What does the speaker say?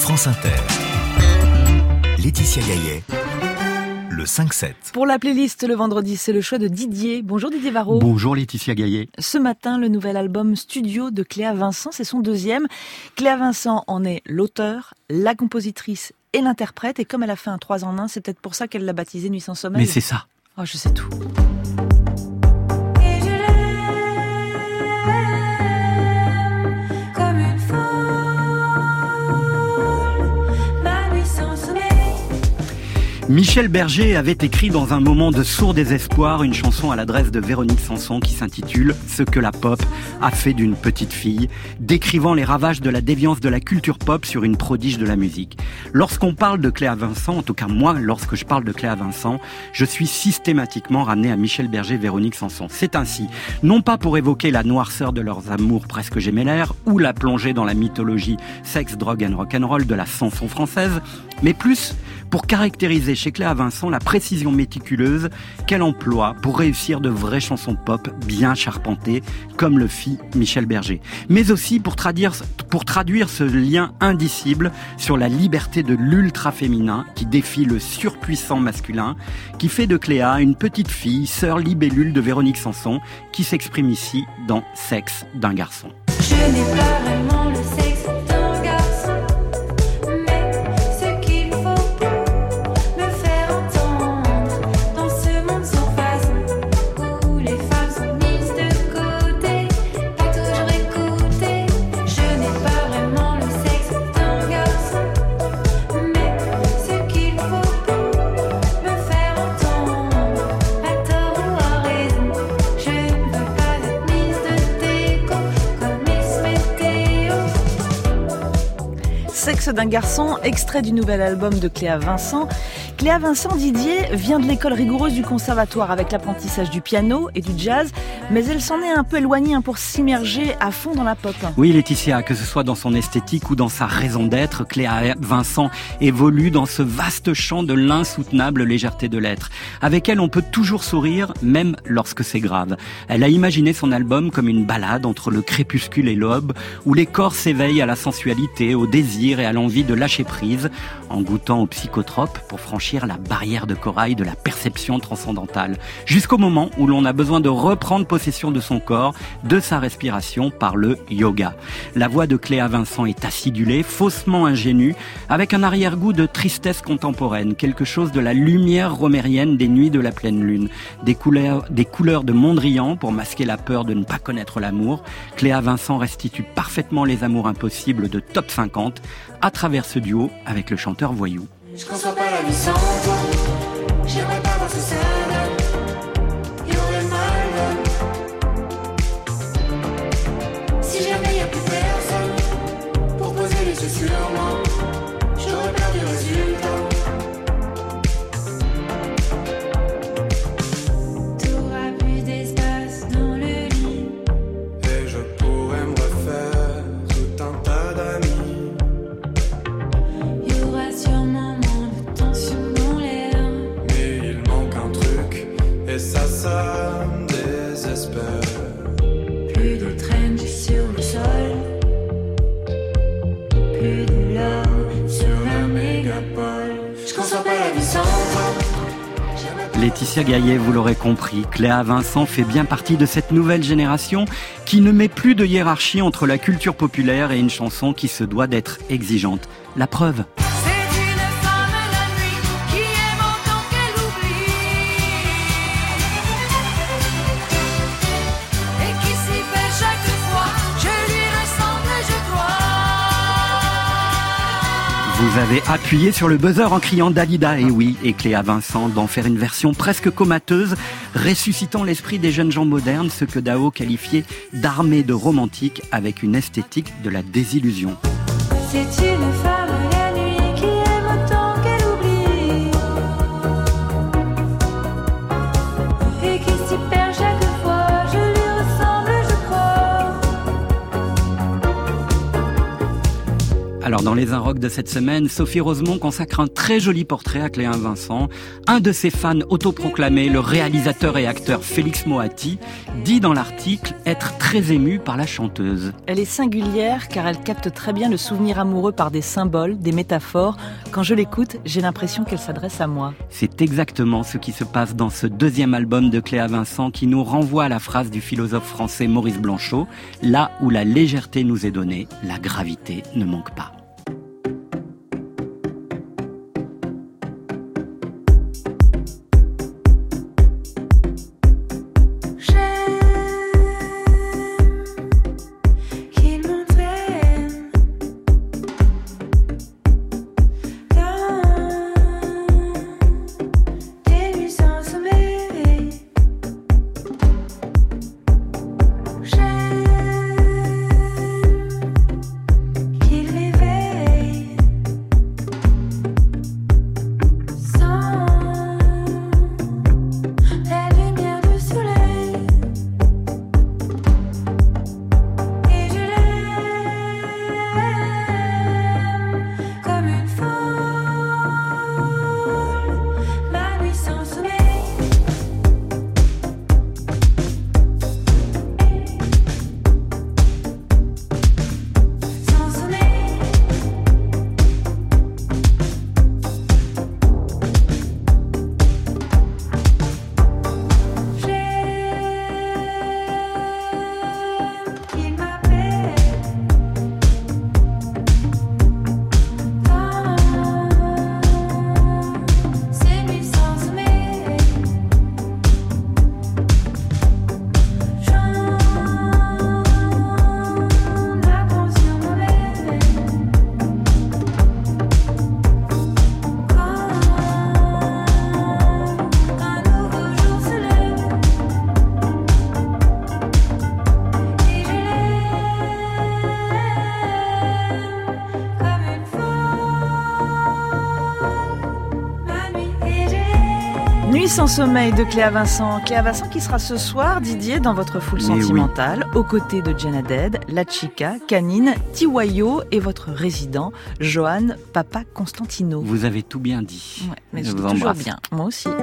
France Inter. Laetitia Gaillet, le 5-7. Pour la playlist le vendredi, c'est le choix de Didier. Bonjour Didier Varro. Bonjour Laetitia Gaillet. Ce matin, le nouvel album studio de Cléa Vincent, c'est son deuxième. Cléa Vincent en est l'auteur, la compositrice et l'interprète. Et comme elle a fait un 3 en 1, c'est peut-être pour ça qu'elle l'a baptisé Nuit sans sommeil. Mais c'est ça. Oh, je sais tout. Michel Berger avait écrit dans un moment de sourd désespoir une chanson à l'adresse de Véronique Sanson qui s'intitule « Ce que la pop a fait d'une petite fille », décrivant les ravages de la déviance de la culture pop sur une prodige de la musique. Lorsqu'on parle de Cléa Vincent, en tout cas moi, lorsque je parle de Cléa Vincent, je suis systématiquement ramené à Michel Berger et Véronique Sanson. C'est ainsi, non pas pour évoquer la noirceur de leurs amours presque gémellaires ou la plongée dans la mythologie sex, drogue and rock'n'roll de la chanson française, mais plus pour caractériser chez Cléa Vincent la précision méticuleuse qu'elle emploie pour réussir de vraies chansons pop bien charpentées, comme le fit Michel Berger. Mais aussi pour traduire ce lien indicible sur la liberté de l'ultra-féminin qui défie le surpuissant masculin, qui fait de Cléa une petite fille, sœur libellule de Véronique Sanson, qui s'exprime ici dans Sexe d'un garçon. Je n'ai pas vraiment le sexe d'un garçon, mais ce qu'il faut pour me faire entendre dans ce monde sans phase où les femmes sont mises de côté, pas toujours écoutées. Je n'ai pas vraiment le sexe d'un garçon, mais ce qu'il faut pour me faire entendre, à tort ou à raison. Je ne veux pas être mise de déco comme Miss Météo. Sexe d'un garçon, extrait du nouvel album de Cléa Vincent. Cléa Vincent, Didier, vient de l'école rigoureuse du conservatoire avec l'apprentissage du piano et du jazz, mais elle s'en est un peu éloignée pour s'immerger à fond dans la pop. Oui Laetitia, que ce soit dans son esthétique ou dans sa raison d'être, Cléa Vincent évolue dans ce vaste champ de l'insoutenable légèreté de l'être. Avec elle, on peut toujours sourire, même lorsque c'est grave. Elle a imaginé son album comme une balade entre le crépuscule et l'aube, où les corps s'éveillent à la sensualité, au désir et à l'envie de lâcher prise, en goûtant aux psychotropes pour franchir la barrière de corail de la perception transcendantale, jusqu'au moment où l'on a besoin de reprendre possession de son corps, de sa respiration par le yoga. La voix de Cléa Vincent est acidulée, faussement ingénue, avec un arrière-goût de tristesse contemporaine, quelque chose de la lumière romérienne des nuits de la pleine lune, des couleurs de Mondrian pour masquer la peur de ne pas connaître l'amour. Cléa Vincent restitue parfaitement les amours impossibles de Top 50 à travers ce duo avec le chanteur voyou. Je conçois pas la vie sans toi. J'aimerais pas voir ce que ça donne. Y'aurait mal. Si jamais y a plus personne pour poser les yeux sur moi, j'aurais peur du résultat. T'auras plus d'espace dans le lit. Et je pourrais me refaire tout un tas d'amis. Y aura sûrement moins de tension dans l'air. Mais il manque un truc, et ça me désespère. Plus de traîne sur le sol. Plus de love sur la mégapole. Je conçois pas la vie sans toi. Laetitia Gaillet, vous l'aurez compris, Cléa Vincent fait bien partie de cette nouvelle génération qui ne met plus de hiérarchie entre la culture populaire et une chanson qui se doit d'être exigeante. La preuve. C'est une femme la nuit qui aime autant qu'elle oublie et qui s'y perd chaque fois. Je lui ressemble, je crois. Vous avez appuyé sur le buzzer en criant Dalida, et oui, et Cléa Vincent d'en faire une version presque comateuse, ressuscitant l'esprit des jeunes gens modernes, ce que Dao qualifiait d'armée de romantique avec une esthétique de la désillusion. C'est une femme la nuit qui aime autant qu'elle oublie et qui s'y perd chaque fois. Je lui ressemble, je crois. Alors dans les Inrocks de cette semaine, Sophie Rosemont consacre un très joli portrait à Cléa Vincent. Un de ses fans autoproclamés, le réalisateur et acteur Félix Moati, dit dans l'article être très ému par la chanteuse. Elle est singulière car elle capte très bien le souvenir amoureux par des symboles, des métaphores. Quand je l'écoute, j'ai l'impression qu'elle s'adresse à moi. C'est exactement ce qui se passe dans ce deuxième album de Cléa Vincent qui nous renvoie à la phrase du philosophe français Maurice Blanchot, « Là où la légèreté nous est donnée, la gravité ne manque pas ». Nuit sans sommeil de Cléa Vincent. Cléa Vincent qui sera ce soir, Didier, dans votre foule sentimentale, aux côtés de Jenna Dead, La Chica, Canine, Tiwayo et votre résident, Johan Papa Constantino. Vous avez tout bien dit. Ouais, mais Je c'est vous toujours embrasse. bien. Moi aussi.